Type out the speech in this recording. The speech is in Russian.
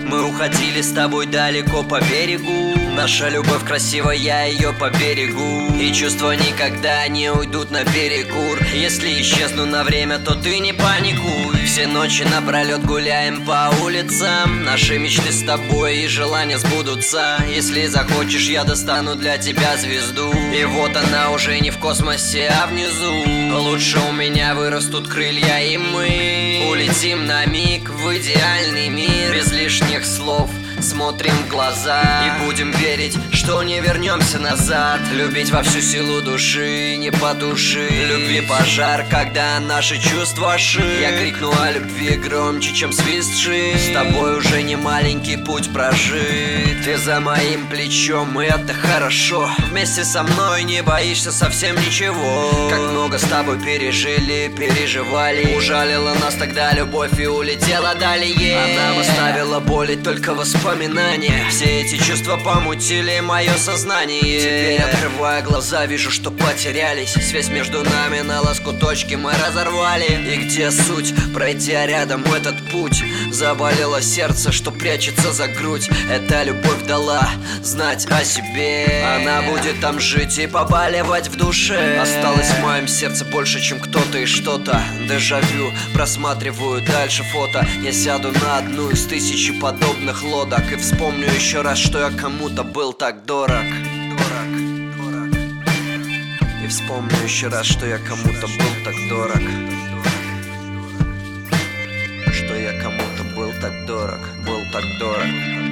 Мы уходили с тобой далеко по берегу. Наша любовь красива, я ее поберегу. И чувства никогда не уйдут на перекур. Если исчезну на время, то ты не паникуй. Все ночи напролет гуляем по улицам. Наши мечты с тобой и желания сбудутся. Если захочешь, я достану для тебя звезду. И вот она уже не в космосе, а внизу. Лучше у меня вырастут крылья, и мы улетим на миг в идеальный мир. Без лишних слов смотрим в глаза и будем верить, что не вернемся назад. Любить во всю силу души, не потуши любви пожар, когда наши чувства ши. Я крикну о любви громче, чем свист ши. С тобой уже не маленький путь прожит. Ты за моим плечом, и это хорошо. Вместе со мной не боишься совсем ничего. Как много с тобой пережили, переживали. Ужалила нас тогда любовь и улетела далее. Она оставила боли только воспоминания. Все эти чувства помутили мое сознание. Теперь, открывая глаза, вижу, что потерялись. Связь между нами на лоскуточки мы разорвали. И где суть? Пройдя рядом этот путь, заболело сердце, что прячется за грудь. Эта любовь дала знать о себе. Она будет там жить и побаливать в душе. Осталось в моем сердце больше, чем кто-то и что-то. Дежавю, просматриваю дальше фото. Я сяду на одну из тысячи подобных лодок и вспомню еще раз, что я кому-то был так дорог. И вспомню еще раз, что я кому-то был так дорог. Что я кому-то был так дорог, был так дорог.